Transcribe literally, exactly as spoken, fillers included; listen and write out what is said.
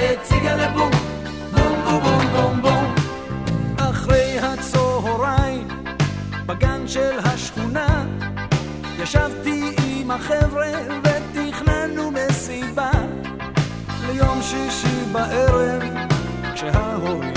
ציגלה ציגלה בום בום בום בום בום. אחרי הצהריים בגן של השכונה ישבתי עם החבר'ה ותכננו מסיבה ליום שישי בערב כשההורים